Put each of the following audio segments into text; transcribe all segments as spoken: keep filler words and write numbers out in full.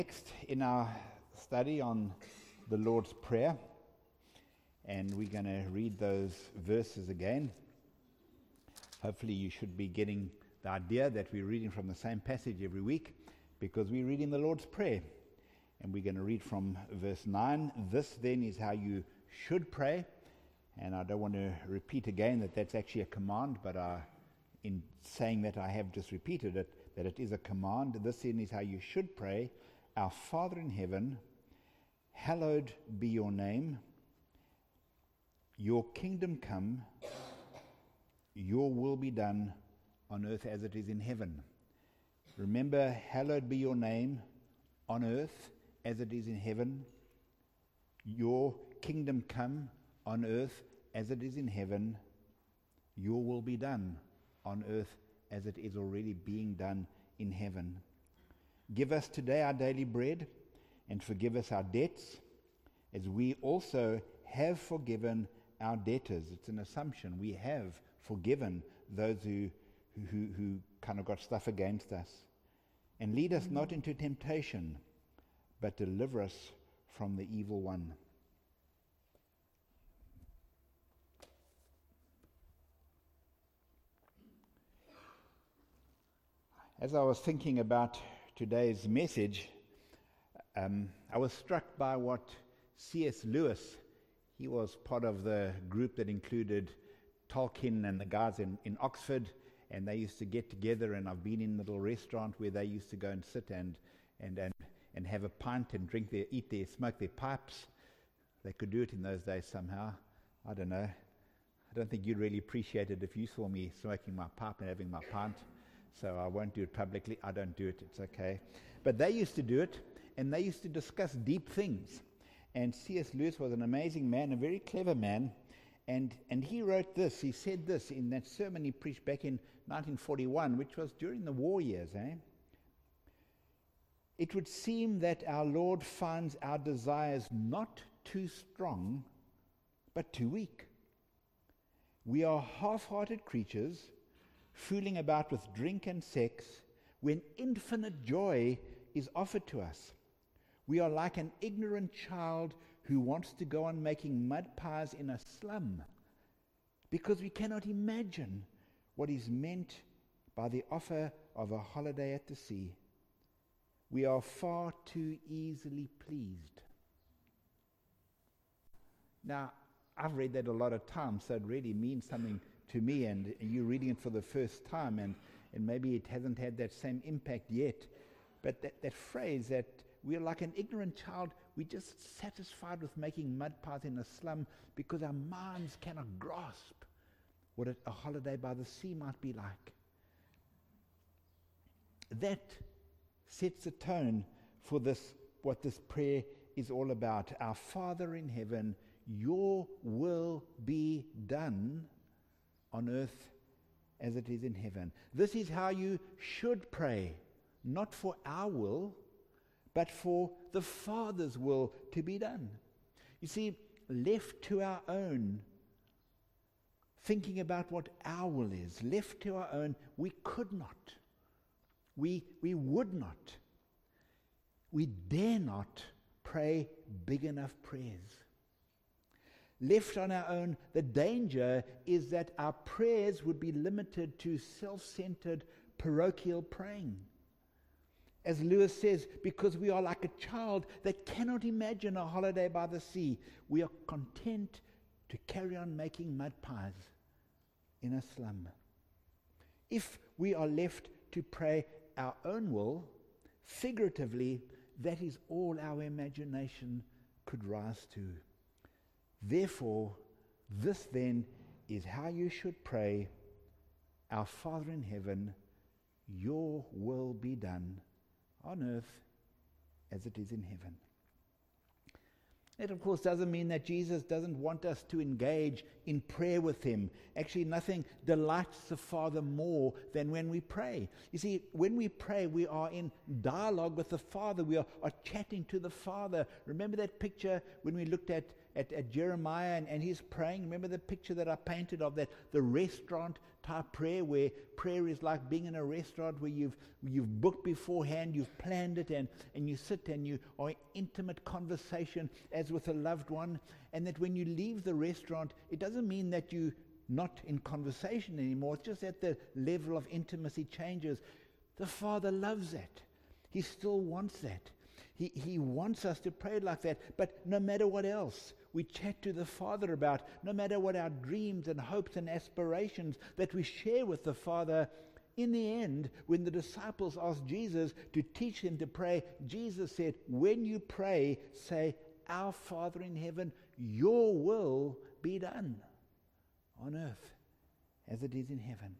Next in our study on the Lord's Prayer, and we're going to read those verses again. Hopefully you should be getting the idea that we're reading from the same passage every week, because we're reading the Lord's Prayer. And we're going to read from verse nine. This then is how you should pray. And I don't want to repeat again that that's actually a command, but I, in saying that I have just repeated it, that it is a command. This then is how you should pray. Our Father in heaven, hallowed be your name. Your kingdom come. Your will be done on earth as it is in heaven. Remember, hallowed be your name on earth as it is in heaven. Your kingdom come on earth as it is in heaven. Your will be done on earth as it is already being done in heaven. Give us today our daily bread, and forgive us our debts, as we also have forgiven our debtors. It's an assumption. We have forgiven those who, who, who kind of got stuff against us. And lead us not into temptation, but deliver us from the evil one. As I was thinking about today's message, um, I was struck by what C S Lewis, he was part of the group that included Tolkien and the guys in, in Oxford, and they used to get together, and I've been in a little restaurant where they used to go and sit and and and, and have a pint and drink their, eat their, smoke their pipes. They could do it in those days somehow. I don't know. I don't think you'd really appreciate it if you saw me smoking my pipe and having my pint. So I won't do it publicly. I don't do it. It's okay. But they used to do it, and they used to discuss deep things. And C S Lewis was an amazing man, a very clever man. And and he wrote this. He said this in that sermon he preached back in nineteen forty-one, which was during the war years. Eh? It would seem that our Lord finds our desires not too strong, but too weak. We are half-hearted creatures, fooling about with drink and sex, when infinite joy is offered to us. We are like an ignorant child who wants to go on making mud pies in a slum, because we cannot imagine what is meant by the offer of a holiday at the sea. We are far too easily pleased. Now, I've read that a lot of times, so it really means something to me, and you're reading it for the first time, and, and maybe it hasn't had that same impact yet. But that, that phrase that we're like an ignorant child, we're just satisfied with making mud pies in a slum because our minds cannot grasp what a, a holiday by the sea might be like. That sets the tone for this, what this prayer is all about. Our Father in heaven, your will be done on earth as it is in heaven. This is how you should pray, not for our will, but for the Father's will to be done. You see, left to our own, thinking about what our will is, left to our own, we could not. We, we would not. We dare not pray big enough prayers. Left on our own, the danger is that our prayers would be limited to self-centered parochial praying. As Lewis says, because we are like a child that cannot imagine a holiday by the sea, we are content to carry on making mud pies in a slum. If we are left to pray our own will, figuratively, that is all our imagination could rise to. Therefore, this then is how you should pray. Our Father in heaven, your will be done on earth as it is in heaven. It, of course, doesn't mean that Jesus doesn't want us to engage in prayer with him. Actually, nothing delights the Father more than when we pray. You see, when we pray, we are in dialogue with the Father. We are, are chatting to the Father. Remember that picture when we looked at at, at Jeremiah and, and he's praying. Remember the picture that I painted of that, the restaurant type prayer, where prayer is like being in a restaurant where you've you've booked beforehand, you've planned it, and, and you sit and you are in intimate conversation as with a loved one. And that when you leave the restaurant, it doesn't mean that you're not in conversation anymore. It's just that the level of intimacy changes. The Father loves that. He still wants that. He, he wants us to pray like that. But no matter what else we chat to the Father about, no matter what our dreams and hopes and aspirations that we share with the Father, in the end, when the disciples asked Jesus to teach them to pray, Jesus said, when you pray, say, Our Father in heaven, your will be done on earth as it is in heaven.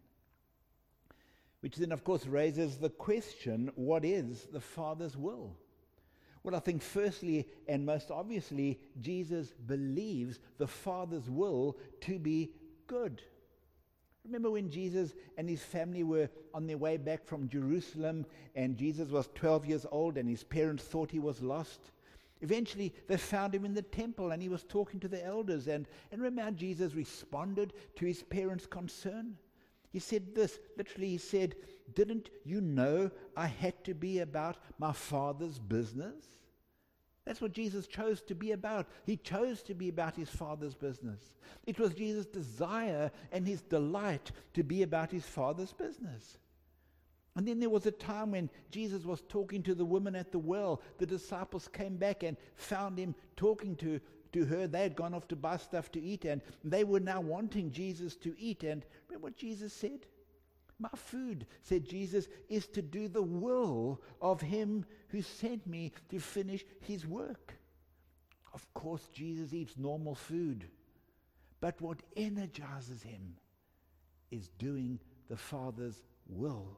Which then, of course, raises the question, what is the Father's will? Well, I think firstly and most obviously, Jesus believes the Father's will to be good. Remember when Jesus and his family were on their way back from Jerusalem, and Jesus was twelve years old and his parents thought he was lost? Eventually they found him in the temple and he was talking to the elders. And, and remember how Jesus responded to his parents' concern? He said this, literally he said, didn't you know I had to be about my Father's business? That's what Jesus chose to be about. He chose to be about his Father's business. It was Jesus' desire and his delight to be about his Father's business. And then there was a time when Jesus was talking to the woman at the well. The disciples came back and found him talking to, to her. They had gone off to buy stuff to eat, and they were now wanting Jesus to eat. And remember what Jesus said? My food, said Jesus, is to do the will of him who sent me to finish his work. Of course, Jesus eats normal food. But what energizes him is doing the Father's will.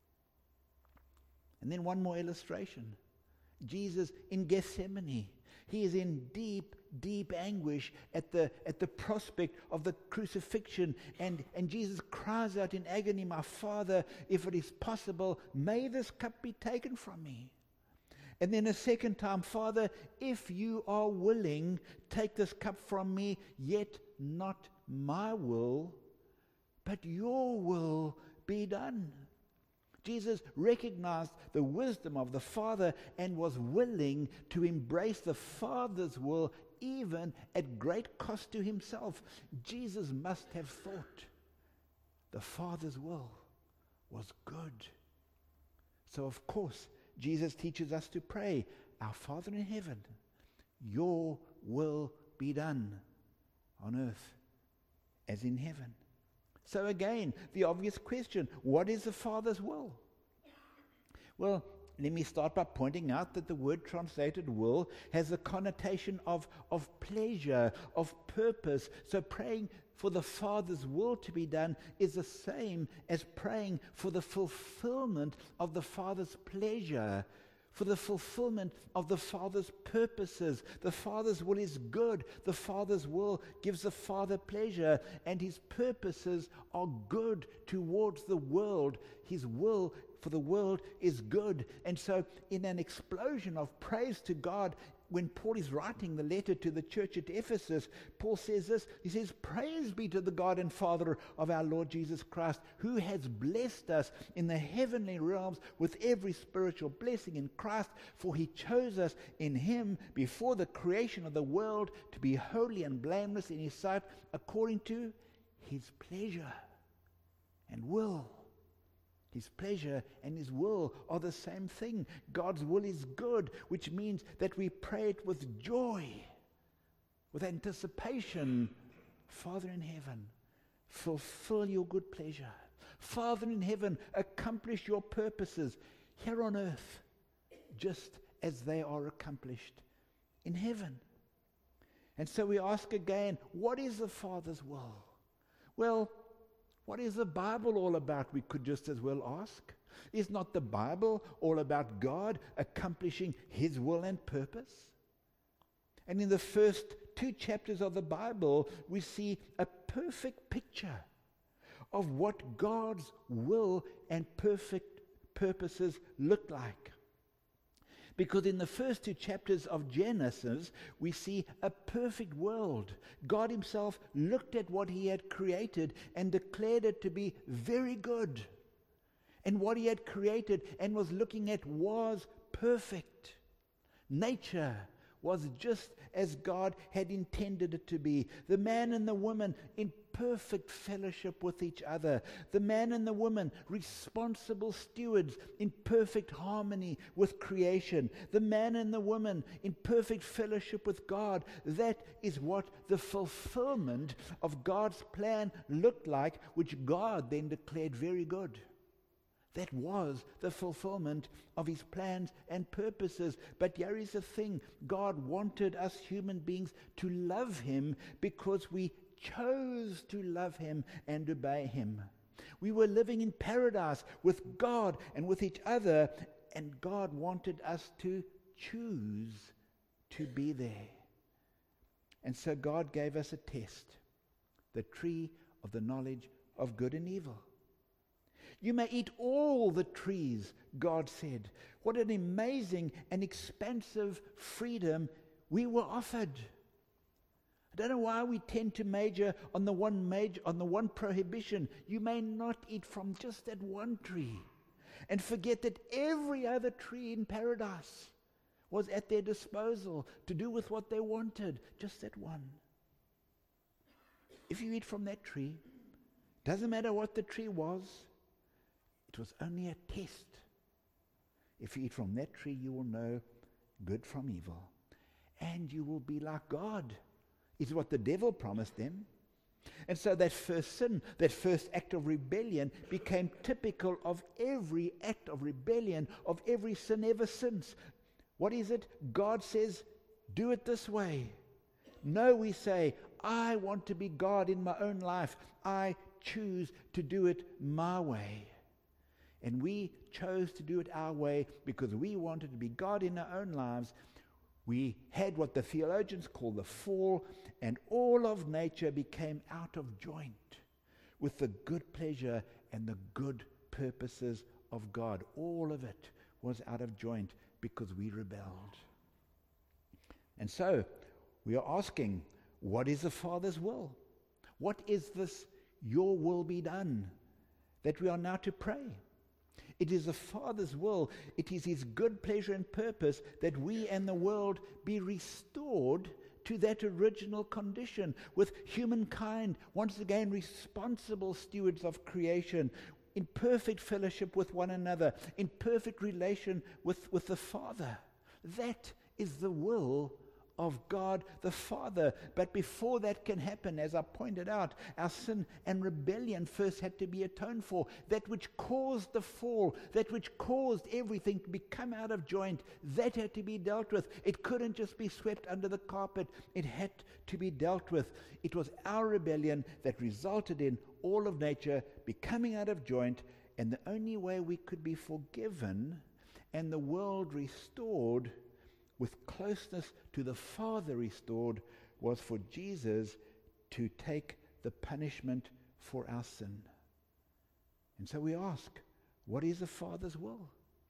And then one more illustration. Jesus in Gethsemane. He is in deep, deep anguish at the at the prospect of the crucifixion. And, and Jesus cries out in agony, my Father, if it is possible, may this cup be taken from me. And then a second time, Father, if you are willing, take this cup from me, yet not my will, but your will be done. Jesus recognized the wisdom of the Father and was willing to embrace the Father's will even at great cost to himself. Jesus must have thought the Father's will was good. So of course, Jesus teaches us to pray, Our Father in heaven, your will be done on earth as in heaven. So again, the obvious question, what is the Father's will? Well, let me start by pointing out that the word translated will has a connotation of, of pleasure, of purpose. So praying for the Father's will to be done is the same as praying for the fulfillment of the Father's pleasure, for the fulfillment of the Father's purposes. The Father's will is good. The Father's will gives the Father pleasure, and his purposes are good towards the world. His will for the world is good. And so in an explosion of praise to God, when Paul is writing the letter to the church at Ephesus, Paul says this, he says, praise be to the God and Father of our Lord Jesus Christ, who has blessed us in the heavenly realms with every spiritual blessing in Christ, for he chose us in him before the creation of the world to be holy and blameless in his sight, according to his pleasure and will. His pleasure and his will are the same thing. God's will is good, which means that we pray it with joy, with anticipation. Father in heaven, fulfill your good pleasure. Father in heaven, accomplish your purposes here on earth, just as they are accomplished in heaven. And so we ask again, what is the Father's will? Well, what is the Bible all about? We could just as well ask. Is not the Bible all about God accomplishing his will and purpose? And in the first two chapters of the Bible, we see a perfect picture of what God's will and perfect purposes look like. Because in the first two chapters of Genesis, we see a perfect world. God himself looked at what he had created and declared it to be very good. And what he had created and was looking at was perfect. Nature was just as God had intended it to be. The man and the woman in perfect fellowship with each other. The man and the woman responsible stewards in perfect harmony with creation. The man and the woman in perfect fellowship with God. That is what the fulfillment of God's plan looked like, which God then declared very good. That was the fulfillment of his plans and purposes. But here is the thing. God wanted us human beings to love him because we chose to love him and obey him. We were living in paradise with God and with each other, and God wanted us to choose to be there. And so God gave us a test, the tree of the knowledge of good and evil. You may eat all the trees, God said. What an amazing and expansive freedom we were offered. I don't know why we tend to major on the one major on the one prohibition. You may not eat from just that one tree, and forget that every other tree in paradise was at their disposal to do with what they wanted. Just that one. If you eat from that tree, doesn't matter what the tree was. It was only a test. If you eat from that tree, you will know good from evil. And you will be like God, is what the devil promised them. And so that first sin, that first act of rebellion, became typical of every act of rebellion, of every sin ever since. What is it? God says, do it this way. No, we say, I want to be God in my own life. I choose to do it my way. And we chose to do it our way because we wanted to be God in our own lives. We had what the theologians call the fall, and all of nature became out of joint with the good pleasure and the good purposes of God. All of it was out of joint because we rebelled. And so we are asking, what is the Father's will? What is this, your will be done, that we are now to pray? It is the Father's will, it is his good pleasure and purpose that we and the world be restored to that original condition, with humankind once again responsible stewards of creation, in perfect fellowship with one another, in perfect relation with, with the Father. That is the will of God the Father. But before that can happen, as I pointed out, our sin and rebellion first had to be atoned for. That which caused the fall, that which caused everything to become out of joint, that had to be dealt with. It couldn't just be swept under the carpet. It had to be dealt with. It was our rebellion that resulted in all of nature becoming out of joint, and the only way we could be forgiven and the world restored with closeness to the Father restored was for Jesus to take the punishment for our sin. And so we ask, what is the Father's will?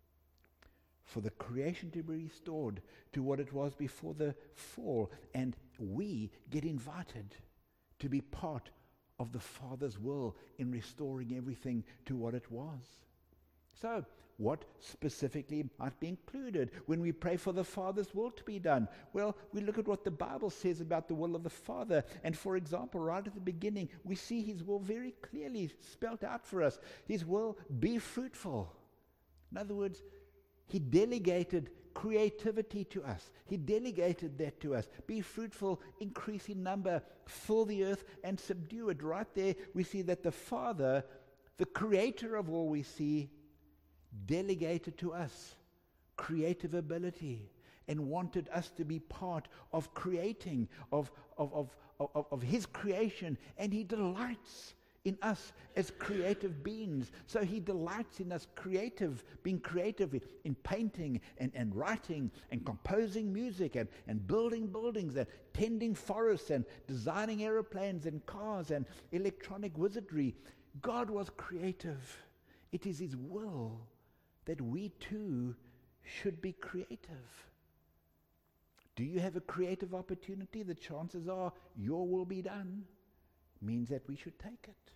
For the creation to be restored to what it was before the fall, and we get invited to be part of the Father's will in restoring everything to what it was. So, what specifically might be included when we pray for the Father's will to be done? Well, we look at what the Bible says about the will of the Father. And for example, right at the beginning, we see his will very clearly spelled out for us. His will, be fruitful. In other words, he delegated creativity to us. He delegated that to us. Be fruitful, increase in number, fill the earth and subdue it. Right there, we see that the Father, the creator of all we see, delegated to us creative ability and wanted us to be part of creating, of, of, of, of, of his creation. And he delights in us as creative beings. So he delights in us creative, being creative in painting and, and writing and composing music and, and building buildings and tending forests and designing aeroplanes and cars and electronic wizardry. God was creative. It is his will that we too should be creative. Do you have a creative opportunity? The chances are your will be done means that we should take it.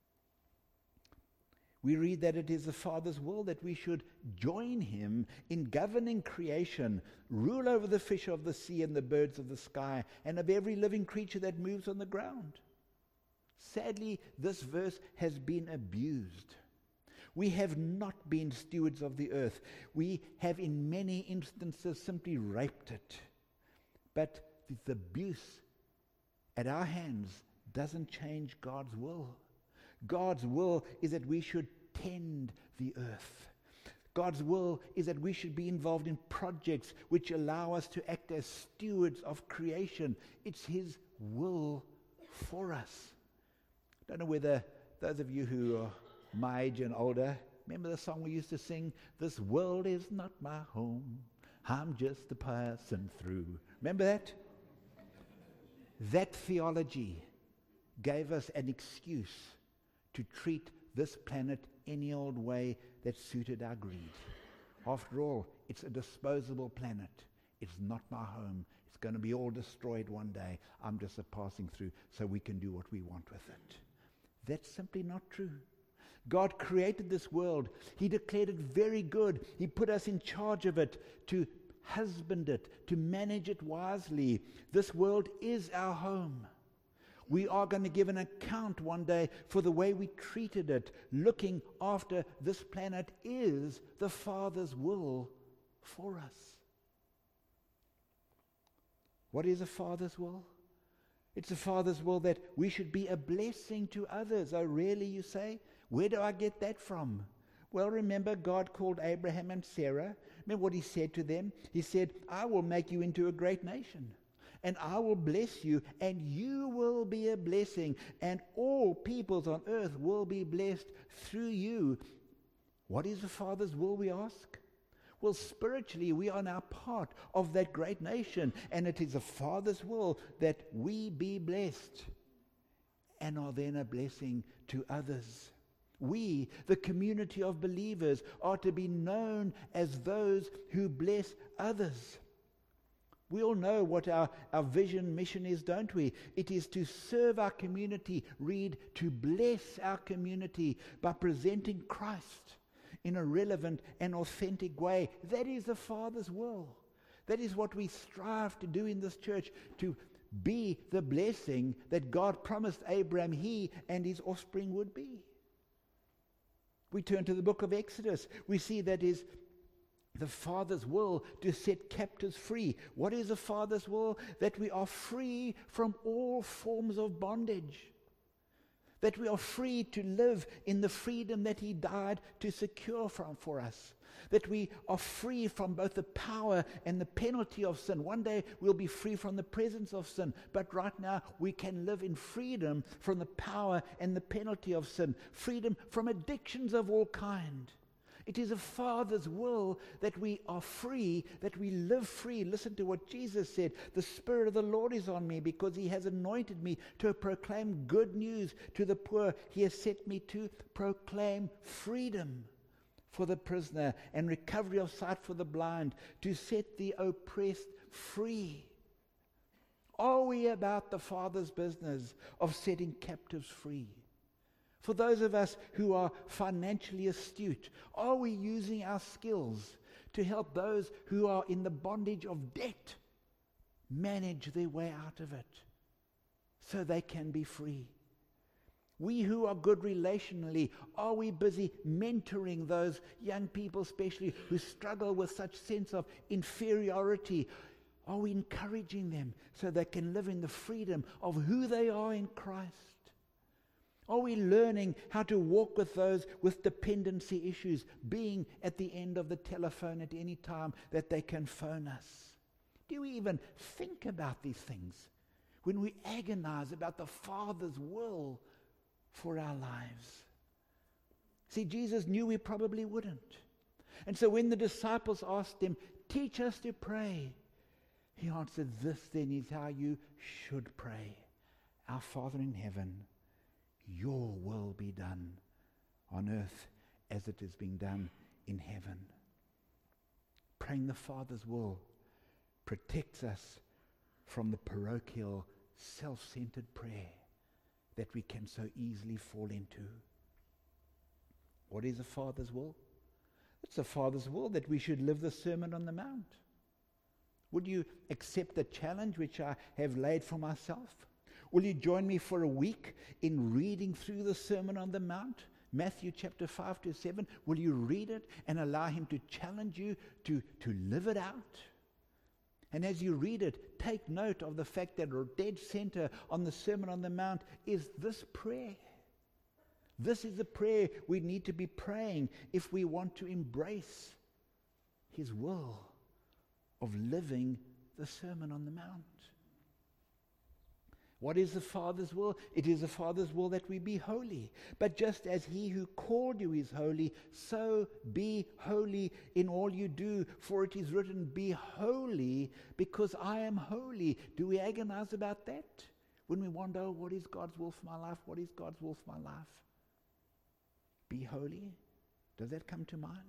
We read that it is the Father's will that we should join him in governing creation, rule over the fish of the sea and the birds of the sky, and of every living creature that moves on the ground. Sadly, this verse has been abused. We have not been stewards of the earth. We have in many instances simply raped it. But the abuse at our hands doesn't change God's will. God's will is that we should tend the earth. God's will is that we should be involved in projects which allow us to act as stewards of creation. It's his will for us. I don't know whether those of you who are my age and older, remember the song we used to sing, "This world is not my home, I'm just a passing through." Remember that? That theology gave us an excuse to treat this planet any old way that suited our greed. After all, it's a disposable planet. It's not my home. It's going to be all destroyed one day. I'm just a passing through so we can do what we want with it. That's simply not true. God created this world. He declared it very good. He put us in charge of it to husband it, to manage it wisely. This world is our home. We are going to give an account one day for the way we treated it. Looking after this planet is the Father's will for us. What is a Father's will? It's a Father's will that we should be a blessing to others. Oh, really, you say? Where do I get that from? Well, remember, God called Abraham and Sarah. Remember what he said to them? He said, "I will make you into a great nation, and I will bless you, and you will be a blessing, and all peoples on earth will be blessed through you." What is the Father's will, we ask? Well, spiritually, we are now part of that great nation, and it is the Father's will that we be blessed and are then a blessing to others. We, the community of believers, are to be known as those who bless others. We all know what our, our vision, mission is, don't we? It is to serve our community, read, to bless our community by presenting Christ in a relevant and authentic way. That is the Father's will. That is what we strive to do in this church, to be the blessing that God promised Abraham he and his offspring would be. We turn to the book of Exodus. We see that is the Father's will to set captives free. What is the Father's will? That we are free from all forms of bondage. That we are free to live in the freedom that he died to secure from for us. That we are free from both the power and the penalty of sin. One day we'll be free from the presence of sin. But right now we can live in freedom from the power and the penalty of sin. Freedom from addictions of all kind. It is a Father's will that we are free, that we live free. Listen to what Jesus said. "The Spirit of the Lord is on me because he has anointed me to proclaim good news to the poor. He has set me to proclaim freedom for the prisoner and recovery of sight for the blind, to set the oppressed free." Are we about the Father's business of setting captives free? For those of us who are financially astute, are we using our skills to help those who are in the bondage of debt manage their way out of it so they can be free? We who are good relationally, are we busy mentoring those young people especially who struggle with such sense of inferiority? Are we encouraging them so they can live in the freedom of who they are in Christ? Are we learning how to walk with those with dependency issues, being at the end of the telephone at any time that they can phone us? Do we even think about these things when we agonize about the Father's will for our lives? See, Jesus knew we probably wouldn't. And so when the disciples asked him, "Teach us to pray," he answered, "This then is how you should pray. Our Father in heaven, your will be done on earth as it is being done in heaven." Praying the Father's will protects us from the parochial, self-centered prayer that we can so easily fall into. What is the Father's will? It's the Father's will that we should live the Sermon on the Mount. Would you accept the challenge which I have laid for myself? Will you join me for a week in reading through the Sermon on the Mount? Matthew chapter five to seven. Will you read it and allow him to challenge you to, to live it out? And as you read it, take note of the fact that a dead center on the Sermon on the Mount is this prayer. This is the prayer we need to be praying if we want to embrace his will of living the Sermon on the Mount. What is the Father's will? It is the Father's will that we be holy. But just as he who called you is holy, so be holy in all you do. For it is written, be holy because I am holy. Do we agonize about that? When we wonder, oh, what is God's will for my life? What is God's will for my life? Be holy. Does that come to mind?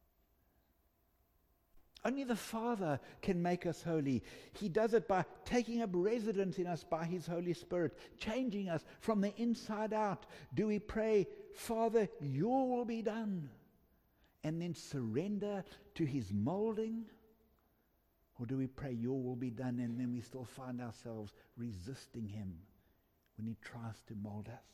Only the Father can make us holy. He does it by taking up residence in us by his Holy Spirit, changing us from the inside out. Do we pray, Father, your will be done, and then surrender to his molding? Or do we pray, your will be done, and then we still find ourselves resisting him when he tries to mold us?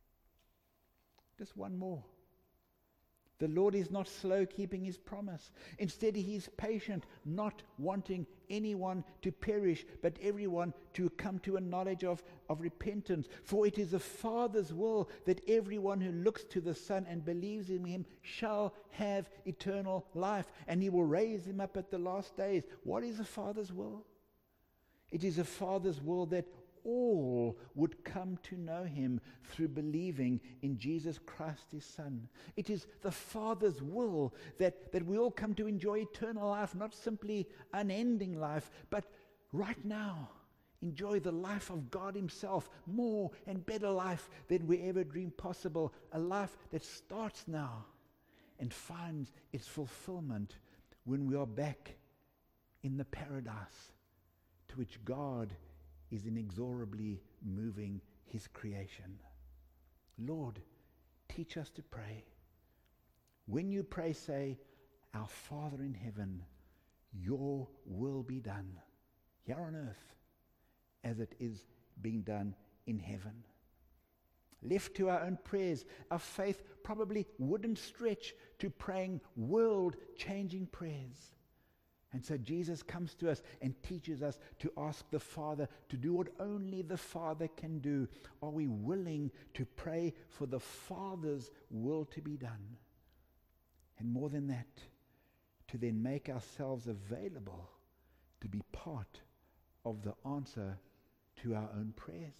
Just one more. The Lord is not slow keeping his promise. Instead, he is patient, not wanting anyone to perish, but everyone to come to a knowledge of, of repentance. For it is the Father's will that everyone who looks to the Son and believes in him shall have eternal life, and he will raise him up at the last days. What is the Father's will? It is the Father's will that all would come to know him through believing in Jesus Christ his Son. It is the Father's will that, that we all come to enjoy eternal life, not simply unending life, but right now enjoy the life of God himself, more and better life than we ever dreamed possible, a life that starts now and finds its fulfillment when we are back in the paradise to which God is inexorably moving his creation. Lord, teach us to pray. When you pray, say, our Father in heaven, your will be done here on earth as it is being done in heaven. Left to our own prayers, our faith probably wouldn't stretch to praying world-changing prayers. And so Jesus comes to us and teaches us to ask the Father to do what only the Father can do. Are we willing to pray for the Father's will to be done? And more than that, to then make ourselves available to be part of the answer to our own prayers.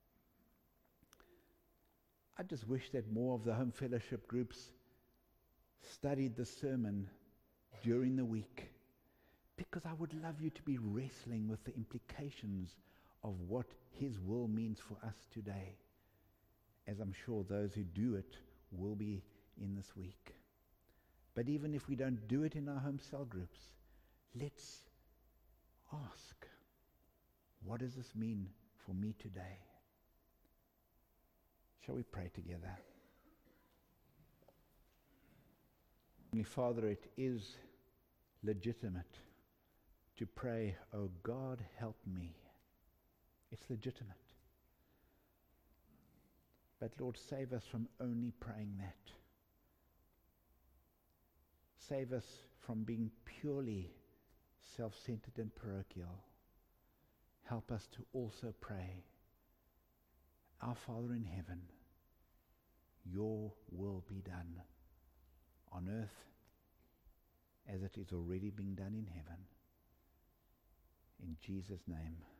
I just wish that more of the home fellowship groups studied the sermon during the week, because I would love you to be wrestling with the implications of what his will means for us today, as I'm sure those who do it will be in this week. But even if we don't do it in our home cell groups, let's ask, what does this mean for me today? Shall we pray together? Heavenly Father, it is legitimate to pray, oh God, help me. It's legitimate. But Lord, save us from only praying that. Save us from being purely self-centered and parochial. Help us to also pray, our Father in heaven, your will be done on earth as it is already being done in heaven. In Jesus' name.